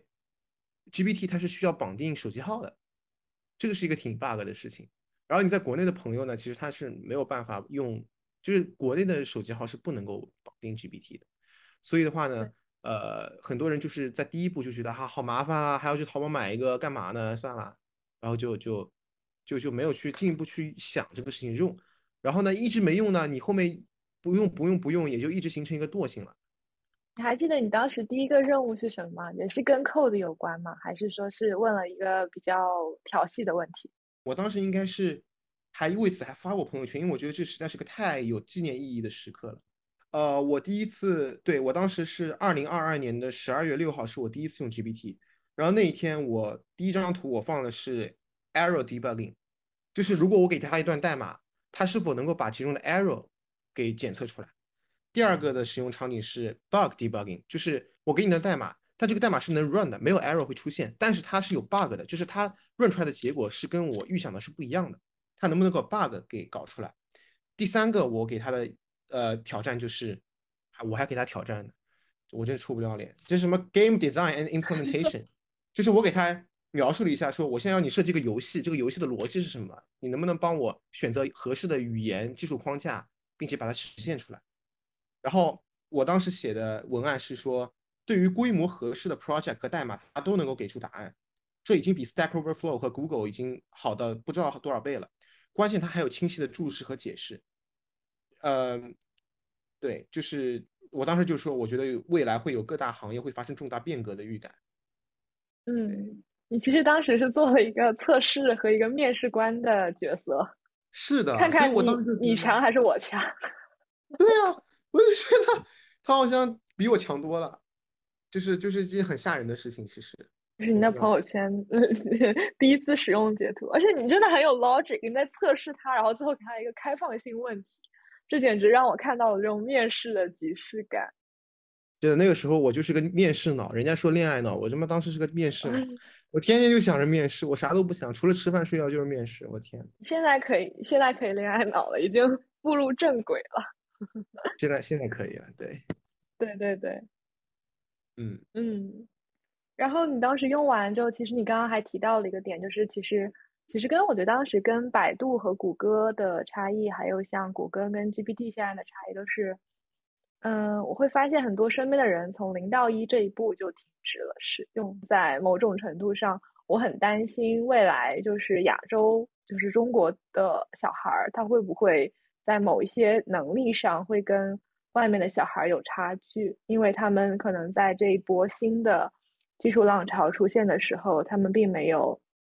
GPT 它是需要绑定手机号的，这个是一个挺 bug 的事情。然后你在国内的朋友呢，其实他是没有办法用，就是国内的手机号是不能够绑定 GPT 的，所以的话呢，很多人就是在第一步就觉得啊好麻烦啊，还要去淘宝买一个干嘛呢？算了，然后就没有去进一步去想这个事情用，然后呢一直没用呢，你后面不用，也就一直形成一个惰性了。 你还记得你当时第一个任务是什么吗？也是跟 code 有关吗？还是说是问了一个比较调戏的问题？ 我当时应该是还为此还发过朋友圈，因为我觉得这实在是个太有纪念意义的时刻了。我第一次，对，我当时是2022年的12月6号，是我第一次用 GPT。然后那一天，我第一张图我放的是 error debugging，就是如果我给它一段代码，它是否能够把其中的 error 给检测出来。第二个的使用场景是 bug debugging，就是我给你的代码，它这个代码是能 run 的，没有 error 会出现，但是它是有 bug 的，就是它 run 出来的结果是跟我预想的是不一样的，它能不能把 bug 给搞出来？第三个我给他的挑战就是，我还给他挑战呢，我真出不了脸。这是什么 game design and implementation，就是我给他描述了一下，说我现在要你设计一个游戏，这个游戏的逻辑是什么？你能不能帮我选择合适的语言技术框架，并且把它实现出来？然后我当时写的文案是说，对于规模合适的 project 和代码，它都能够给出答案。这已经比 Stack Overflow 和 Google 已经好的不知道多少倍了。关键它还有清晰的注释和解释。呃，对，就是我当时就说，我觉得未来会有各大行业会发生重大变革的预感。对， 嗯，你其实当时是做了一个测试和一个面试官的角色， 是的，所以看看我当时就觉得， 你强还是我强。 对啊，我就觉得他好像比我强多了，就是一件很吓人的事情，其实。 就是你的我不知道。 朋友圈第一次使用截图，而且你真的很有 logic，你在测试它，然后最后给它一个开放性问题，这简直让我看到了这种面试的即视感。 记得那个时候我就是个面试脑，人家说恋爱脑，我他妈当时是个面试脑，我天天就想着面试，我啥都不想，除了吃饭睡觉就是面试，我天， 现在可以恋爱脑了，已经步入正轨了。 现在可以了，对， 对对对， 嗯， 嗯。然后你当时用完之后，其实你刚刚还提到了一个点，就是其实跟我觉得当时跟百度和谷歌的差异，还有像谷歌跟 GPT 现在的差异都是，我会发现很多身边的人从0到1这一步就停止了使用。在某种程度上，我很担心未来就是亚洲，就是中国的小孩儿，他会不会在某一些能力上会跟外面的小孩有差距，因为他们可能在这一波新的技术浪潮出现的时候，他们并没有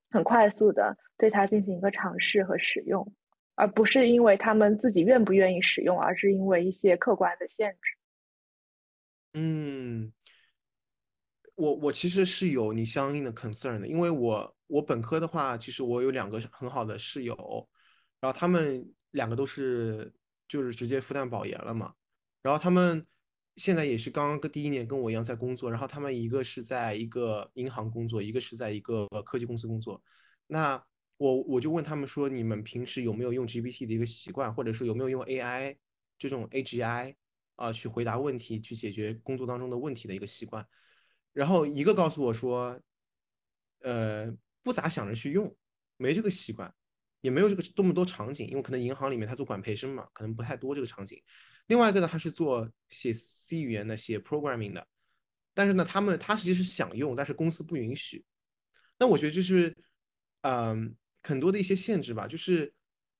很快速的对它进行一个尝试和使用，而不是因为他们自己愿不愿意使用，而是因为一些客观的限制。 嗯，我其实是有你相应的 concern 的，因为我本科的话，其实我有两个很好的室友，然后他们两个都是就是直接复旦保研了嘛，然后他们现在也是刚刚第一年跟我一样在工作，然后他们一个是在一个银行工作，一个是在一个科技公司工作。那我就问他们说，你们平时有没有用 GPT 的一个习惯，或者说有没有用 AI 这种 AGI 去回答问题，去解决工作当中的问题的一个习惯？然后一个告诉我说，呃，不咋想着去用，没这个习惯，也没有这个多么多场景，因为可能银行里面他做管培生嘛，可能不太多这个场景。另外一个呢，他是做写 C 语言的，写 programming 的，但是呢，他实际是想用，但是公司不允许。那我觉得就是，很多的一些限制吧，就是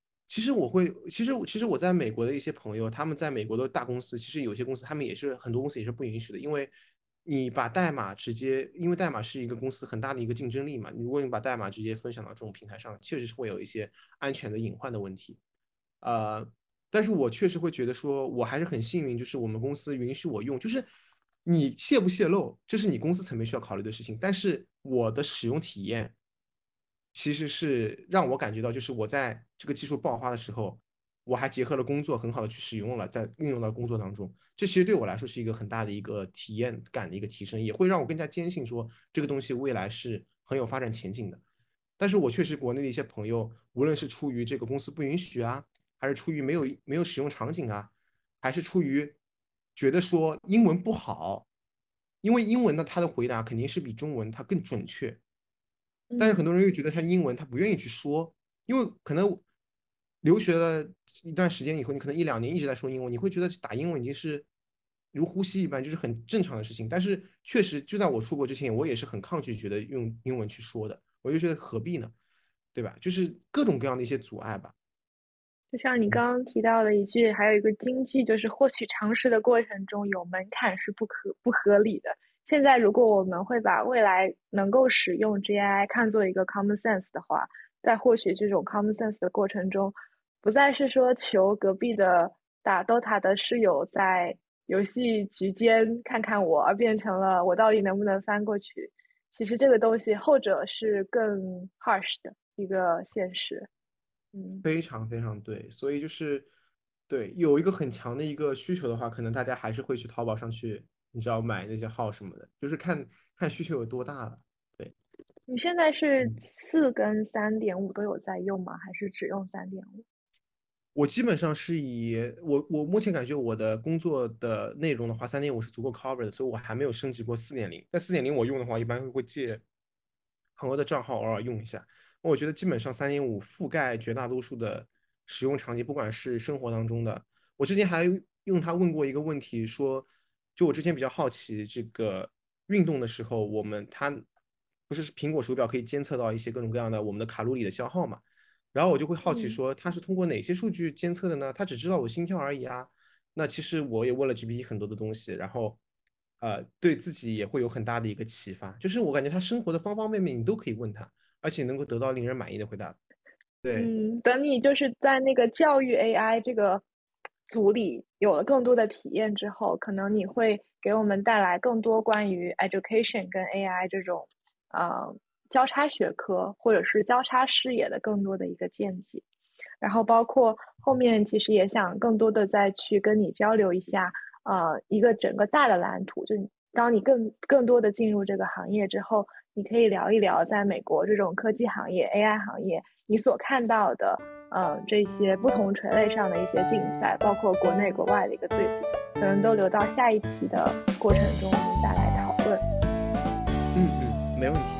其实我在美国的一些朋友，他们在美国的大公司，其实有些公司他们也是很多公司也是不允许的，因为你把代码直接，因为代码是一个公司很大的一个竞争力嘛，如果你把代码直接分享到这种平台上，确实是会有一些安全的隐患的问题。呃，但是我确实会觉得说，我还是很幸运，就是我们公司允许我用，就是你泄不泄露，这是你公司层面需要考虑的事情，但是我的使用体验其实是让我感觉到，就是我在这个技术爆发的时候，我还结合了工作，很好的去使用了，在运用到工作当中，这其实对我来说是一个很大的一个体验感的一个提升，也会让我更加坚信说这个东西未来是很有发展前景的。但是我确实国内的一些朋友，无论是出于这个公司不允许啊，还是出于没有使用场景啊，还是出于觉得说英文不好，因为英文呢，它的回答肯定是比中文它更准确，但是很嗯。 多人又觉得他英文他不愿意去说，因为可能留学了一段时间以后，你可能一两年一直在说英文，你会觉得打英文已经是如呼吸一般，就是很正常的事情。但是确实，就在我出国之前，我也是很抗拒觉得用英文去说的，我就觉得何必呢，对吧？就是各种各样的一些阻碍吧。 就像你刚刚提到的一句，还有一个金句，就是获取常识的过程中有门槛是不合理的。现在，如果我们会把未来能够使用 GI 看作一个 common sense 的话，在获取这种 common sense 的过程中，不再是说求隔壁的打 DOTA 的室友在游戏局间看看我，而变成了我到底能不能翻过去。其实这个东西，后者是更 harsh 的一个现实。嗯。 非常非常对，所以就是对有一个很强的一个需求的话，可能大家还是会去淘宝上去，你知道买那些号什么的，就是看看需求有多大了。对， 你现在是嗯。 4跟3.5都有在用吗？还是只用3.5？ 我基本上是我目前感觉我的工作的内容的话，3.5是足够 cover 的，所以我还没有升级过4.0。但4.0我用的话，一般会借朋友的账号偶尔用一下。我觉得基本上3.5覆盖绝大多数的使用场景，不管是生活当中的。我之前还用它问过一个问题，说，就我之前比较好奇，这个运动的时候，它不是苹果手表可以监测到一些各种各样的我们的卡路里的消耗嘛？然后我就会好奇嗯。 说，它是通过哪些数据监测的呢？它只知道我心跳而已啊。那其实我也问了 GPT 很多的东西，然后对自己也会有很大的一个启发。就是我感觉他生活的方方面面你都可以问他，而且能够得到令人满意的回答。对， 嗯，等你就是在那个教育 AI 这个组里有了更多的体验之后，可能你会给我们带来更多关于 education 跟 AI 这种呃交叉学科或者是交叉视野的更多的一个见解。然后包括后面其实也想更多的再去跟你交流一下，一个整个大的蓝图。就当你更多的进入这个行业之后，你可以聊一聊在美国这种科技行业、AI 行业你所看到的，这些不同垂类上的一些竞赛，包括国内国外的一个对比，可能都留到下一期的过程中我们再来讨论。 嗯嗯，没问题。